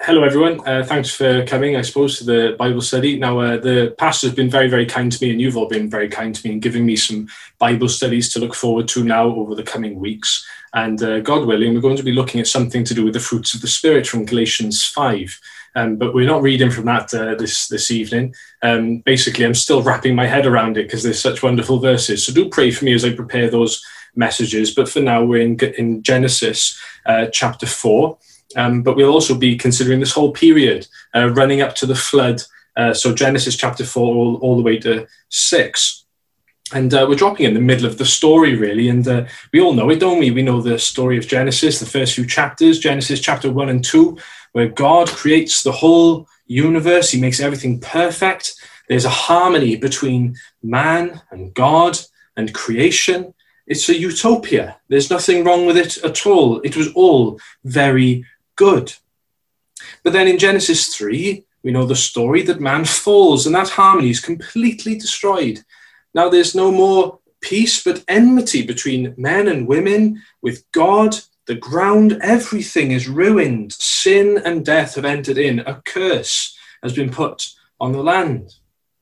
Hello, everyone. Thanks for coming, I suppose, to the Bible study. Now, the pastor's been very, very kind to me, and you've all been very kind to me in giving me some Bible studies to look forward to now over the coming weeks. And God willing, we're going to be looking at something to do with the fruits of the Spirit from Galatians 5. But we're not reading from that this evening. Basically, I'm still wrapping my head around it because there's such wonderful verses. So do pray for me as I prepare those messages. But for now, we're in Genesis chapter 4. But we'll also be considering this whole period running up to the flood. So Genesis chapter 4 all the way to 6. And we're dropping in the middle of the story, really. And we all know it, don't we? We know the story of Genesis, the first few chapters, Genesis chapter 1 and 2, where God creates the whole universe. He makes everything perfect. There's a harmony between man and God and creation. It's a utopia. There's nothing wrong with it at all. It was all very good. But then in Genesis 3, we know the story that man falls and that harmony is completely destroyed. Now there's no more peace but enmity between men and women with God. The ground, everything is ruined. Sin and death have entered in. A curse has been put on the land.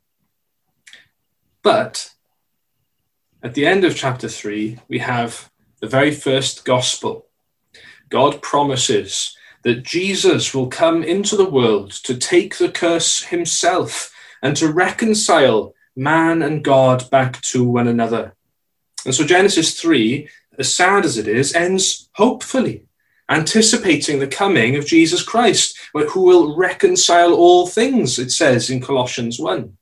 But at the end of chapter 3, we have the very first gospel. God promises that Jesus will come into the world to take the curse himself and to reconcile man and God back to one another. And so Genesis 3, as sad as it is, ends hopefully, anticipating the coming of Jesus Christ, who will reconcile all things, it says in Colossians 1.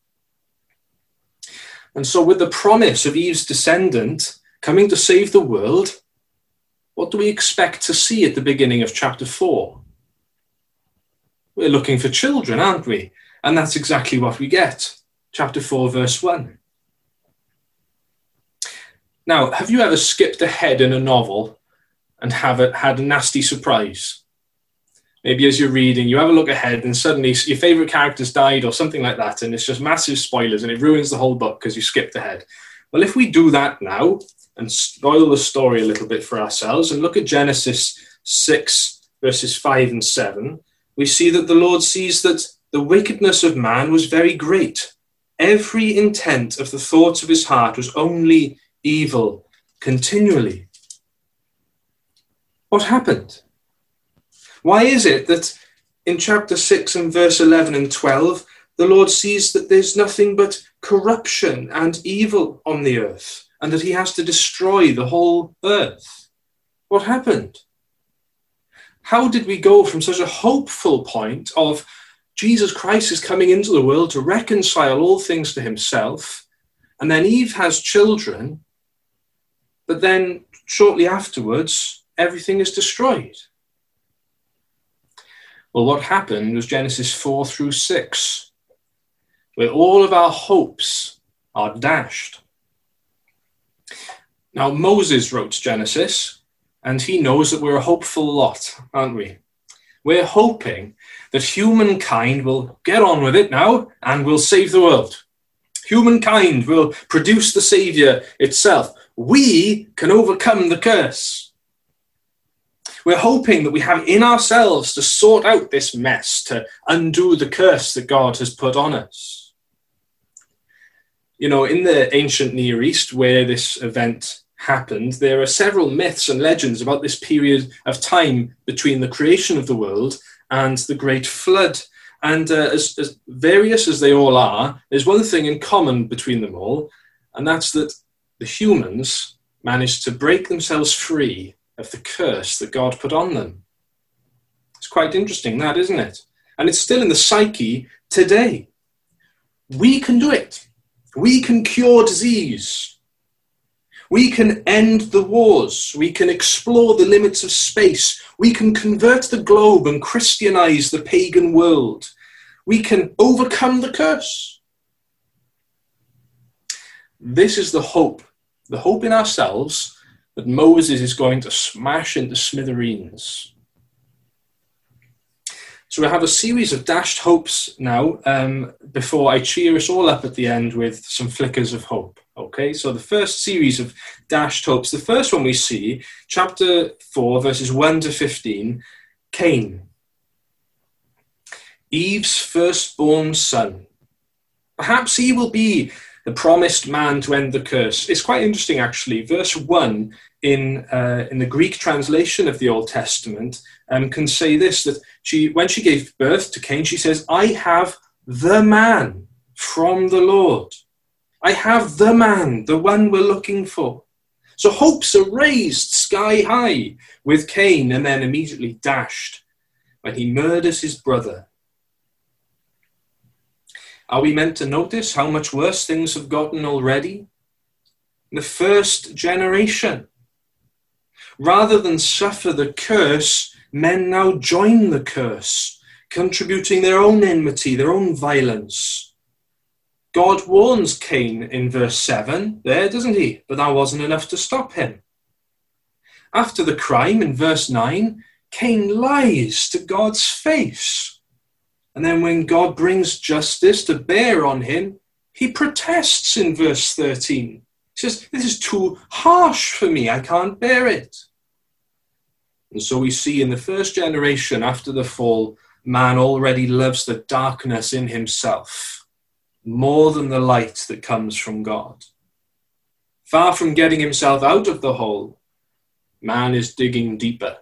And so with the promise of Eve's descendant coming to save the world, what do we expect to see at the beginning of chapter 4? We're looking for children, aren't we? And that's exactly what we get. Chapter 4, verse 1. Now, have you ever skipped ahead in a novel and had a nasty surprise? Maybe as you're reading, you have a look ahead and suddenly your favourite character's died or something like that, and it's just massive spoilers and it ruins the whole book because you skipped ahead. Well, if we do that now, and spoil the story a little bit for ourselves and look at Genesis 6, verses 5 and 7, we see that the Lord sees that the wickedness of man was very great. Every intent of the thoughts of his heart was only evil continually. What happened? Why is it that in chapter 6 and verse 11 and 12, the Lord sees that there's nothing but corruption and evil on the earth, and that he has to destroy the whole earth? What happened? How did we go from such a hopeful point of Jesus Christ is coming into the world to reconcile all things to himself, and then Eve has children, but then shortly afterwards, everything is destroyed? Well, what happened was Genesis 4 through 6, where all of our hopes are dashed. Now, Moses wrote Genesis, and he knows that we're a hopeful lot, aren't we? We're hoping that humankind will get on with it now and will save the world. Humankind will produce the Savior itself. We can overcome the curse. We're hoping that we have in ourselves to sort out this mess, to undo the curse that God has put on us. You know, in the ancient Near East, where this event happened, there are several myths and legends about this period of time between the creation of the world and the Great Flood. And as various as they all are, there's one thing in common between them all, and that's that the humans managed to break themselves free of the curse that God put on them. It's quite interesting, that, isn't it? And it's still in the psyche today. We can do it. We can cure disease. We can end the wars. We can explore the limits of space. We can convert the globe and Christianize the pagan world. We can overcome the curse. This is the hope in ourselves that Moses is going to smash into smithereens. So we have a series of dashed hopes now before I cheer us all up at the end with some flickers of hope. Okay, so the first series of dashed hopes, the first one we see, chapter 4, verses 1 to 15, Cain. Eve's firstborn son. Perhaps he will be the promised man to end the curse. It's quite interesting, actually. Verse 1 in the Greek translation of the Old Testament can say this, that when she gave birth to Cain, she says, I have the man from the Lord. I have the man, the one we're looking for. So hopes are raised sky high with Cain and then immediately dashed when he murders his brother. Are we meant to notice how much worse things have gotten already? The first generation. Rather than suffer the curse, men now join the curse, contributing their own enmity, their own violence. God warns Cain in verse 7 there, doesn't he? But that wasn't enough to stop him. After the crime in verse 9, Cain lies to God's face. And then when God brings justice to bear on him, he protests in verse 13. He says, this is too harsh for me, I can't bear it. And so we see in the first generation after the fall, man already loves the darkness in himself more than the light that comes from God. Far from getting himself out of the hole, man is digging deeper.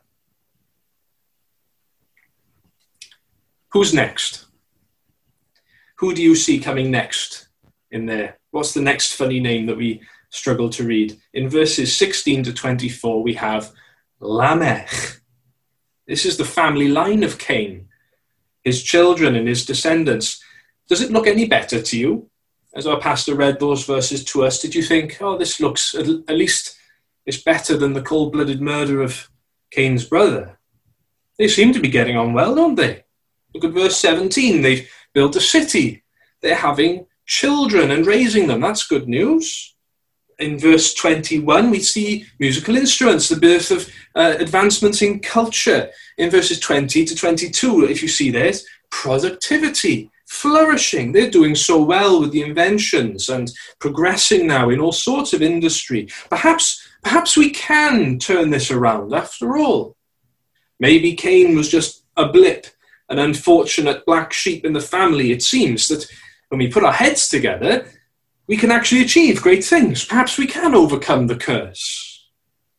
Who's next? Who do you see coming next in there? What's the next funny name that we struggle to read? In verses 16 to 24, we have Lamech. This is the family line of Cain, his children and his descendants. Does it look any better to you? As our pastor read those verses to us, did you think, oh, this looks, at least it's better than the cold-blooded murder of Cain's brother? They seem to be getting on well, don't they? Look at verse 17. They've built a city. They're having children and raising them. That's good news. In verse 21, we see musical instruments, the birth of advancements in culture. In verses 20 to 22, if you see this, productivity, flourishing. They're doing so well with the inventions and progressing now in all sorts of industry. Perhaps we can turn this around after all. Maybe Cain was just a blip, an unfortunate black sheep in the family. It seems that when we put our heads together, we can actually achieve great things. Perhaps we can overcome the curse.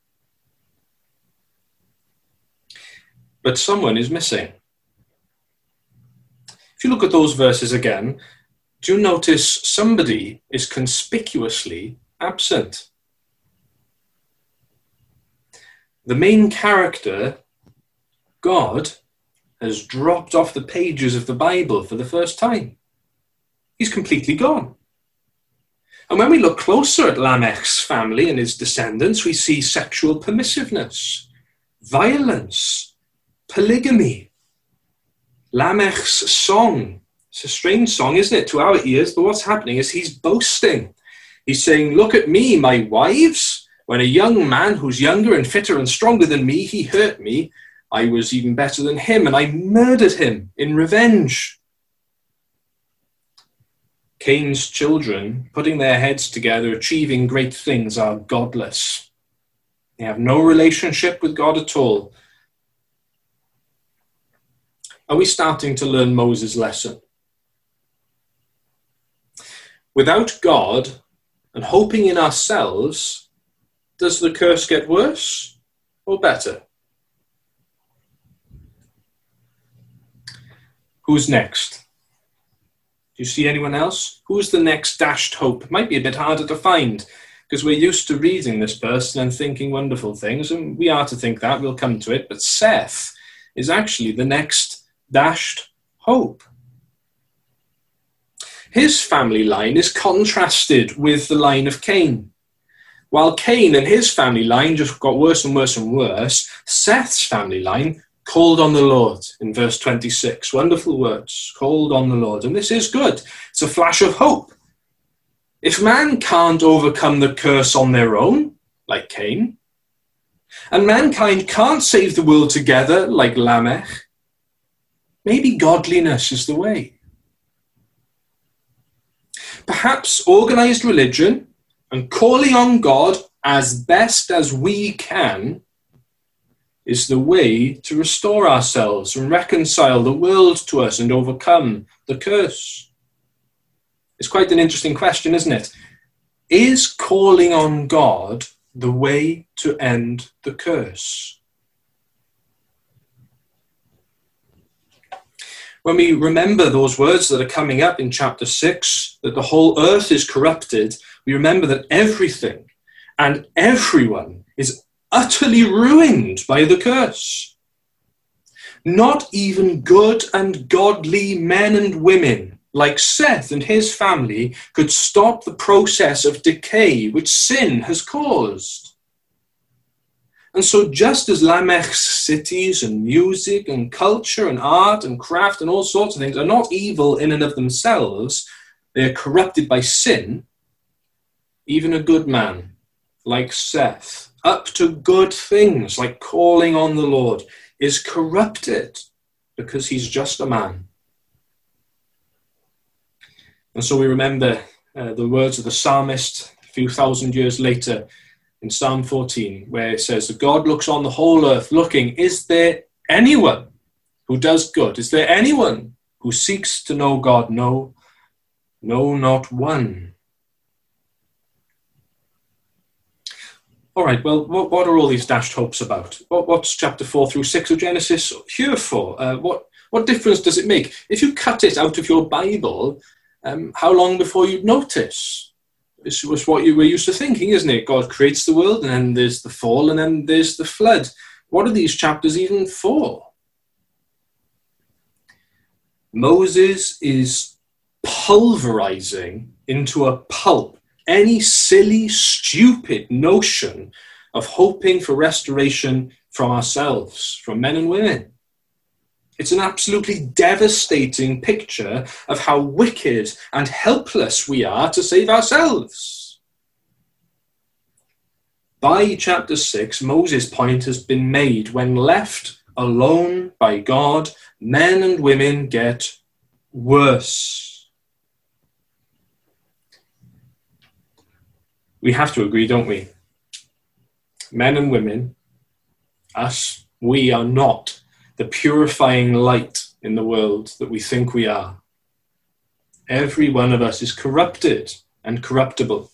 But someone is missing. If you look at those verses again, do you notice somebody is conspicuously absent? The main character, God, has dropped off the pages of the Bible for the first time. He's completely gone. And when we look closer at Lamech's family and his descendants, we see sexual permissiveness, violence, polygamy. Lamech's song, it's a strange song, isn't it, to our ears, but what's happening is he's boasting. He's saying, look at me, my wives. When a young man who's younger and fitter and stronger than me, he hurt me, I was even better than him, and I murdered him in revenge. Cain's children, putting their heads together, achieving great things, are godless. They have no relationship with God at all. Are we starting to learn Moses' lesson? Without God and hoping in ourselves, does the curse get worse or better? Who's next? Do you see anyone else? Who's the next dashed hope? Might be a bit harder to find because we're used to reading this person and thinking wonderful things, and we are to think that. We'll come to it. But Seth is actually the next dashed hope. His family line is contrasted with the line of Cain. While Cain and his family line just got worse and worse and worse, Seth's family line called on the Lord in verse 26. Wonderful words, called on the Lord. And this is good. It's a flash of hope. If man can't overcome the curse on their own, like Cain, and mankind can't save the world together, like Lamech, maybe godliness is the way. Perhaps organized religion and calling on God as best as we can is the way to restore ourselves and reconcile the world to us and overcome the curse? It's quite an interesting question, isn't it? Is calling on God the way to end the curse? When we remember those words that are coming up in chapter 6, that the whole earth is corrupted, we remember that everything and everyone is utterly ruined by the curse. Not even good and godly men and women like Seth and his family could stop the process of decay which sin has caused. And so just as Lamech's cities and music and culture and art and craft and all sorts of things are not evil in and of themselves, they are corrupted by sin, even a good man like Seth, up to good things like calling on the Lord, is corrupted because he's just a man. And so we remember the words of the psalmist a few thousand years later in Psalm 14, where it says that God looks on the whole earth looking, is there anyone who does good? Is there anyone who seeks to know God? No, no, not one. All right, well, what are all these dashed hopes about? What's chapter 4 through 6 of Genesis here for? What difference does it make? If you cut it out of your Bible, how long before you'd notice? This was what you were used to thinking, isn't it? God creates the world, and then there's the fall, and then there's the flood. What are these chapters even for? Moses is pulverizing into a pulp any silly, stupid notion of hoping for restoration from ourselves, from men and women. It's an absolutely devastating picture of how wicked and helpless we are to save ourselves. By chapter 6, Moses' point has been made. When left alone by God, men and women get worse. We have to agree, don't we? Men and women, us, we are not the purifying light in the world that we think we are. Every one of us is corrupted and corruptible.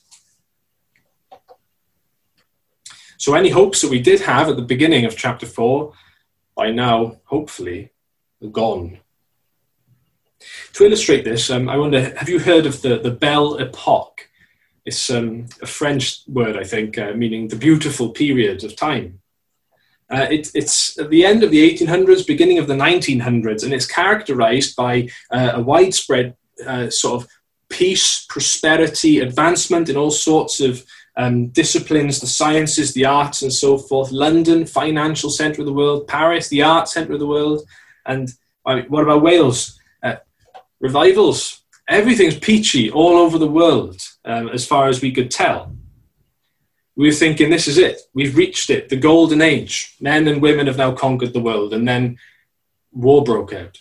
So any hopes that we did have at the beginning of chapter 4, by now, hopefully, are gone. To illustrate this, I wonder, have you heard of the Belle Epoque? It's a French word, I think, meaning the beautiful period of time. It's at the end of the 1800s, beginning of the 1900s, and it's characterized by a widespread sort of peace, prosperity, advancement in all sorts of disciplines, the sciences, the arts, and so forth. London, financial centre of the world. Paris, the art centre of the world. And what about Wales? Revivals. Everything's peachy all over the world, as far as we could tell. We were thinking, this is it. We've reached it, the golden age. Men and women have now conquered the world. And then war broke out.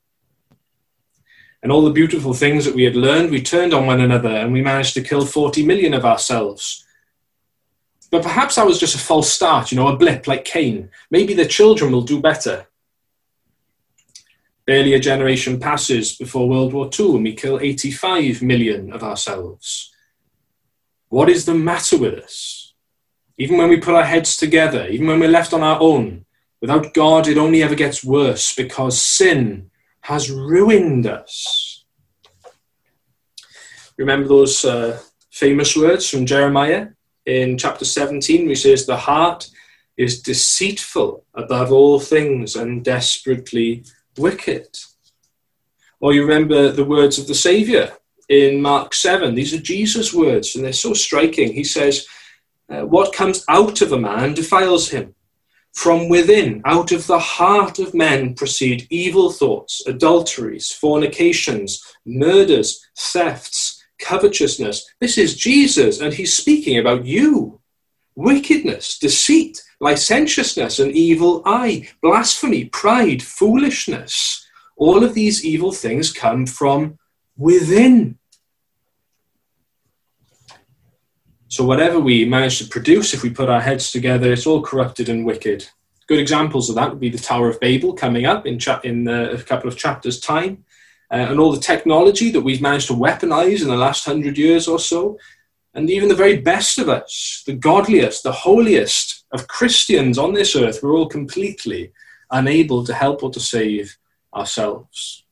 And all the beautiful things that we had learned, we turned on one another, and we managed to kill 40 million of ourselves. But perhaps that was just a false start, a blip like Cain. Maybe the children will do better. Barely a generation passes before World War II, and we kill 85 million of ourselves. What is the matter with us? Even when we put our heads together, even when we're left on our own, without God, it only ever gets worse because sin has ruined us. Remember those famous words from Jeremiah in chapter 17, which says, the heart is deceitful above all things and desperately wicked. Or you remember the words of the Saviour in Mark 7. These are Jesus' words, and they're so striking. He says, what comes out of a man defiles him. From within, out of the heart of men proceed evil thoughts, adulteries, fornications, murders, thefts, covetousness. This is Jesus, and he's speaking about you. Wickedness, deceit, licentiousness, an evil eye, blasphemy, pride, foolishness. All of these evil things come from within. So whatever we manage to produce, if we put our heads together, it's all corrupted and wicked. Good examples of that would be the Tower of Babel coming up in a couple of chapters' time, and all the technology that we've managed to weaponize in the last 100 years or so, and even the very best of us, the godliest, the holiest of Christians on this earth, we're all completely unable to help or to save ourselves.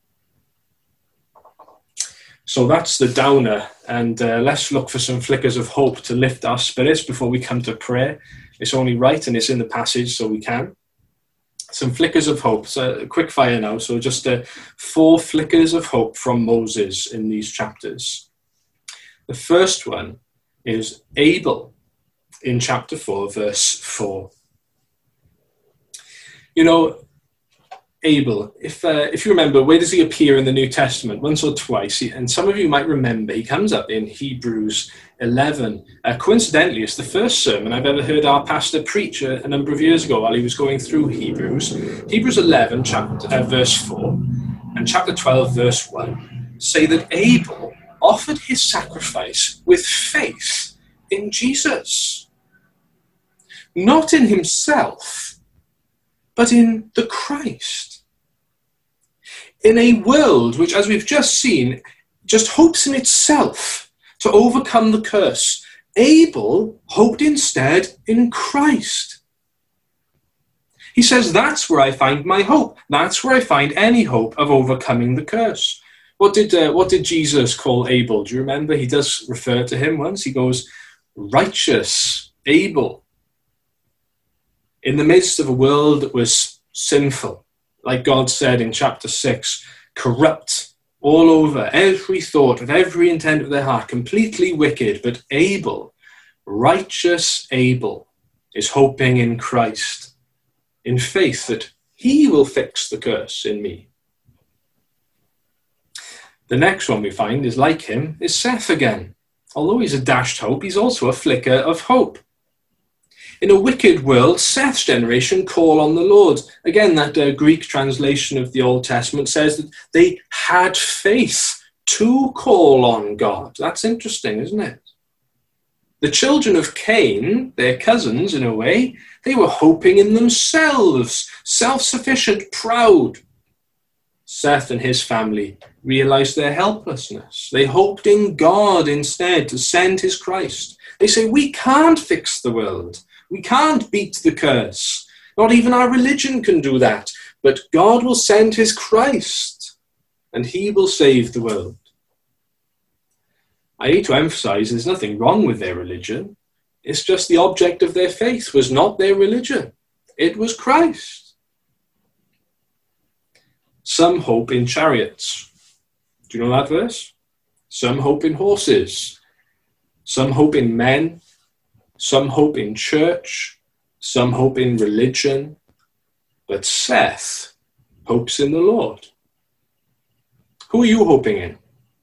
So that's the downer, and let's look for some flickers of hope to lift our spirits before we come to prayer. It's only right, and it's in the passage, so we can. Some flickers of hope. So quick fire now. So just 4 flickers of hope from Moses in these chapters. The first one is Abel in chapter 4, verse 4. You know, Abel, if you remember, where does he appear in the New Testament? Once or twice. And some of you might remember he comes up in Hebrews 11. Coincidentally, it's the first sermon I've ever heard our pastor preach a number of years ago while he was going through Hebrews. Hebrews 11, verse 4, and chapter 12, verse 1, say that Abel offered his sacrifice with faith in Jesus. Not in himself, but in the Christ. In a world which, as we've just seen, just hopes in itself to overcome the curse, Abel hoped instead in Christ. He says, that's where I find my hope. That's where I find any hope of overcoming the curse. What did Jesus call Abel? Do you remember? He does refer to him once. He goes, righteous Abel. In the midst of a world that was sinful, like God said in chapter 6, corrupt all over, every thought and every intent of their heart, completely wicked. But Abel, righteous Abel, is hoping in Christ, in faith that he will fix the curse in me. The next one we find is like him, is Seth again. Although he's a dashed hope, he's also a flicker of hope. In a wicked world, Seth's generation call on the Lord. Again, that Greek translation of the Old Testament says that they had faith to call on God. That's interesting, isn't it? The children of Cain, their cousins in a way, they were hoping in themselves, self-sufficient, proud. Seth and his family realized their helplessness. They hoped in God instead to send his Christ. They say, we can't fix the world. We can't beat the curse. Not even our religion can do that. But God will send his Christ, and he will save the world. I need to emphasize there's nothing wrong with their religion. It's just the object of their faith was not their religion. It was Christ. Some hope in chariots. Do you know that verse? Some hope in horses. Some hope in men. Some hope in church, some hope in religion, but Seth hopes in the Lord. Who are you hoping in?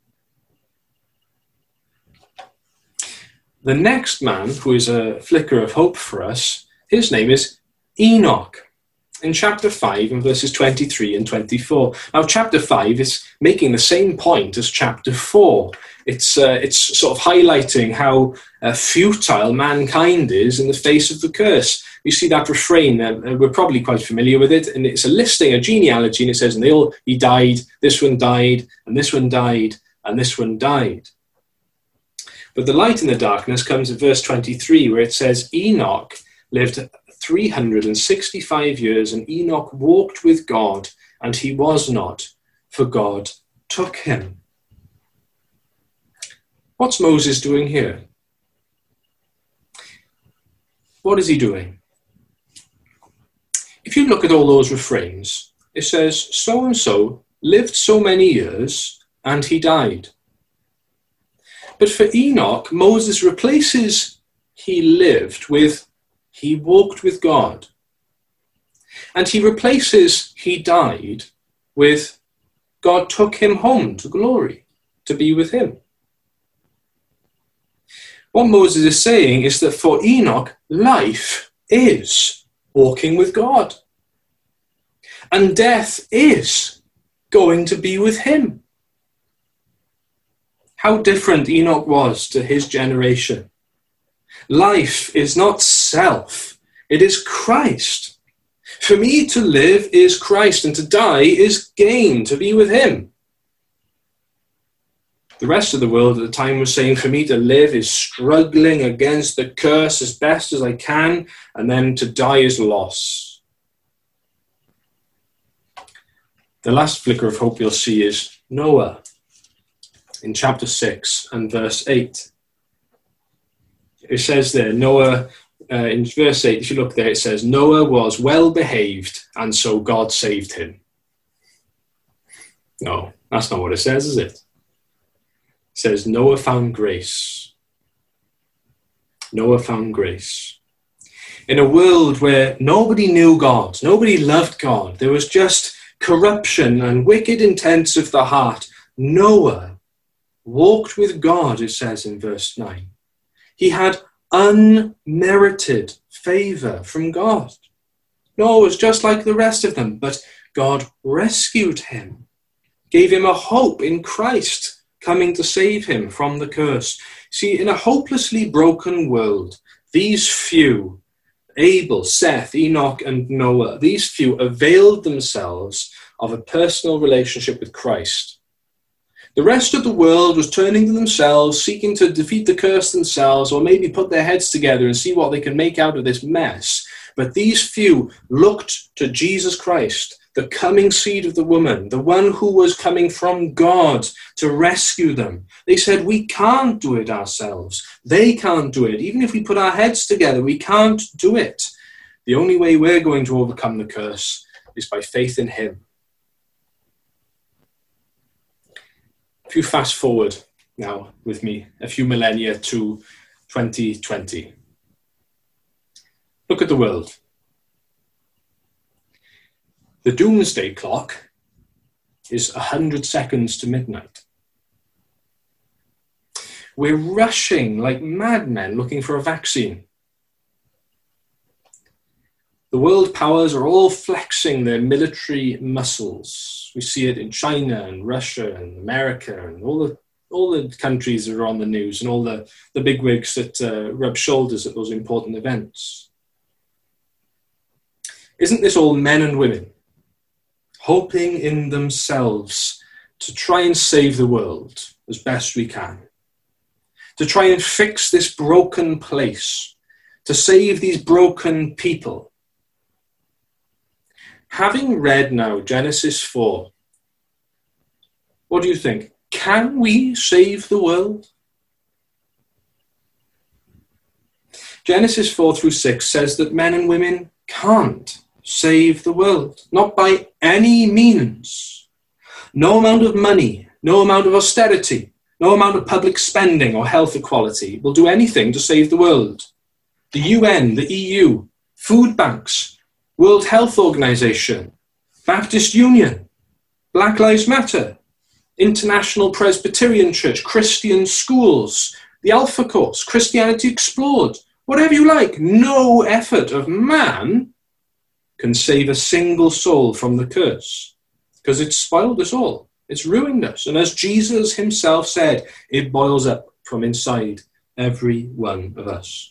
The next man who is a flicker of hope for us, his name is Enoch. In chapter 5 and verses 23 and 24. Now, chapter 5 is making the same point as chapter 4. It's sort of highlighting how futile mankind is in the face of the curse. You see that refrain, we're probably quite familiar with it, and it's a listing, a genealogy, and it says, he died, this one died, and this one died, and this one died. But the light in the darkness comes at verse 23, where it says, Enoch lived 365 years, and Enoch walked with God, and he was not, for God took him. What's Moses doing here? What is he doing? If you look at all those refrains, it says, so-and-so lived so many years, and he died. But for Enoch, Moses replaces he lived with he walked with God. And he replaces he died with God took him home to glory, to be with him. What Moses is saying is that for Enoch, life is walking with God. And death is going to be with him. How different Enoch was to his generation. Life is not self, it is Christ. For me to live is Christ, and to die is gain, to be with him. The rest of the world at the time was saying, for me to live is struggling against the curse as best as I can, and then to die is loss. The last flicker of hope you'll see is Noah in chapter 6 and verse 8. It says there, Noah, in verse 8, if you look there, it says, Noah was well behaved, and so God saved him. No, that's not what it says, is it? It says, Noah found grace. Noah found grace. In a world where nobody knew God, nobody loved God, there was just corruption and wicked intents of the heart, Noah walked with God, it says in verse 9. He had unmerited favor from God. Noah was just like the rest of them, but God rescued him, gave him a hope in Christ coming to save him from the curse. See, in a hopelessly broken world, these few, Abel, Seth, Enoch, and Noah, these few availed themselves of a personal relationship with Christ. The rest of the world was turning to themselves, seeking to defeat the curse themselves, or maybe put their heads together and see what they can make out of this mess. But these few looked to Jesus Christ, the coming seed of the woman, the one who was coming from God to rescue them. They said, we can't do it ourselves. They can't do it. Even if we put our heads together, we can't do it. The only way we're going to overcome the curse is by faith in him. If you fast forward now with me a few millennia to 2020, look at the world. The doomsday clock is 100 seconds to midnight. We're rushing like madmen looking for a vaccine. The world powers are all flexing their military muscles. We see it in China and Russia and America and all the countries that are on the news and all the bigwigs that rub shoulders at those important events. Isn't this all men and women hoping in themselves to try and save the world as best we can, to try and fix this broken place, to save these broken people? Having read now Genesis 4, what do you think? Can we save the world? Genesis 4 through 6 says that men and women can't save the world, not by any means. No amount of money, no amount of austerity, no amount of public spending or health equality will do anything to save the world. The UN, the EU, food banks, World Health Organization, Baptist Union, Black Lives Matter, International Presbyterian Church, Christian schools, the Alpha Course, Christianity Explored, whatever you like, no effort of man can save a single soul from the curse, because it's spoiled us all. It's ruined us. And as Jesus himself said, it boils up from inside every one of us.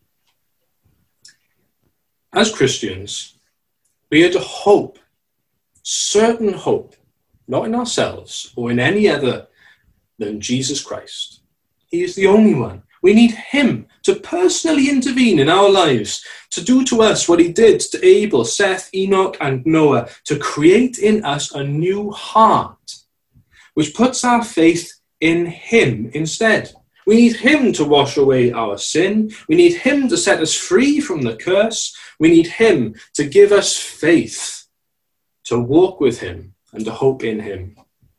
As Christians, we are to hope, certain hope, not in ourselves or in any other than Jesus Christ. He is the only one. We need him to personally intervene in our lives, to do to us what he did to Abel, Seth, Enoch, and Noah, to create in us a new heart, which puts our faith in him instead. We need him to wash away our sin. We need him to set us free from the curse. We need him to give us faith, to walk with him and to hope in him.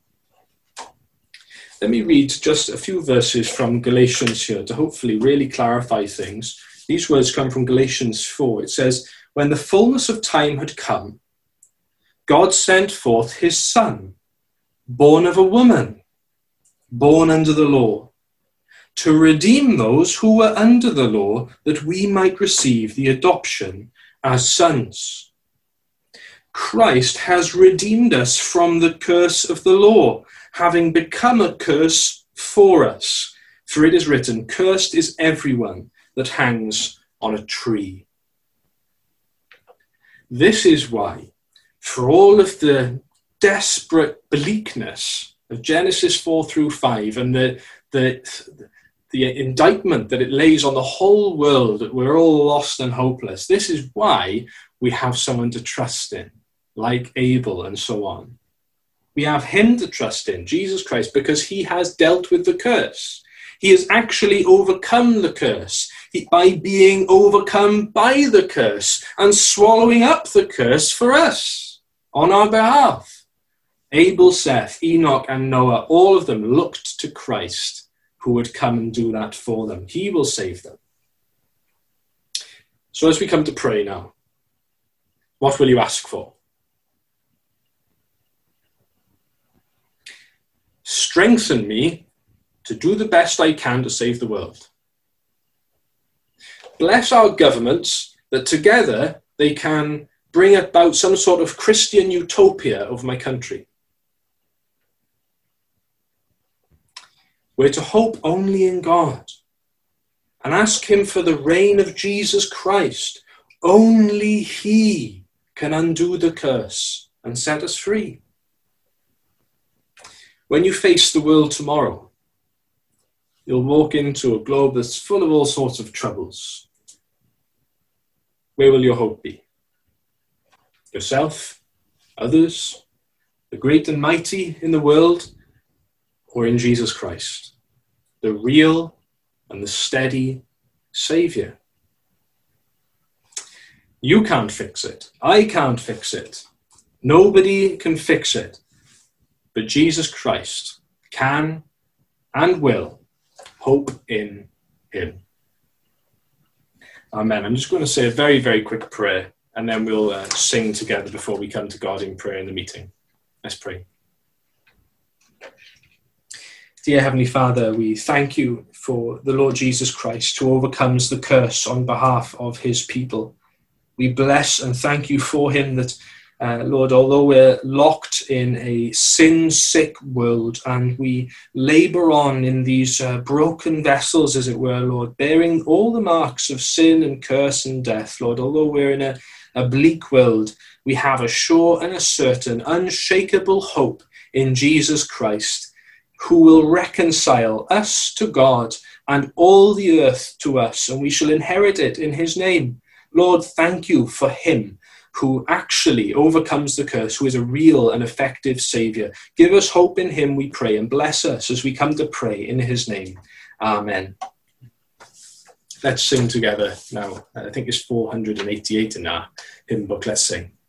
Let me read just a few verses from Galatians here to hopefully really clarify things. These words come from Galatians 4. It says, when the fullness of time had come, God sent forth his Son, born of a woman, born under the law, to redeem those who were under the law, that we might receive the adoption as sons. Christ has redeemed us from the curse of the law, having become a curse for us. For it is written, cursed is everyone that hangs on a tree. This is why, for all of the desperate bleakness of Genesis 4 through 5 and the indictment that it lays on the whole world, that we're all lost and hopeless, this is why we have someone to trust in, like Abel and so on. We have him to trust in, Jesus Christ, because he has dealt with the curse. He has actually overcome the curse by being overcome by the curse and swallowing up the curse for us on our behalf. Abel, Seth, Enoch, and Noah, all of them looked to Christ, who would come and do that for them. He will save them. So as we come to pray now, what will you ask for? Strengthen me to do the best I can to save the world. Bless our governments that together they can bring about some sort of Christian utopia of my country. We're to hope only in God and ask him for the reign of Jesus Christ. Only he can undo the curse and set us free. When you face the world tomorrow, you'll walk into a globe that's full of all sorts of troubles. Where will your hope be? Yourself, others, the great and mighty in the world, or in Jesus Christ, the real and the steady Saviour? You can't fix it. I can't fix it. Nobody can fix it. But Jesus Christ can and will. Hope in him. Amen. I'm just going to say a very, very quick prayer, and then we'll sing together before we come to God in prayer in the meeting. Let's pray. Dear Heavenly Father, we thank you for the Lord Jesus Christ, who overcomes the curse on behalf of his people. We bless and thank you for him that, Lord, although we're locked in a sin-sick world and we labour on in these broken vessels, as it were, Lord, bearing all the marks of sin and curse and death, Lord, although we're in a bleak world, we have a sure and a certain, unshakable hope in Jesus Christ, who will reconcile us to God and all the earth to us, and we shall inherit it in his name. Lord, thank you for him who actually overcomes the curse, who is a real and effective Saviour. Give us hope in him, we pray, and bless us as we come to pray in his name. Amen. Let's sing together now. I think it's 488 in our hymn book. Let's sing.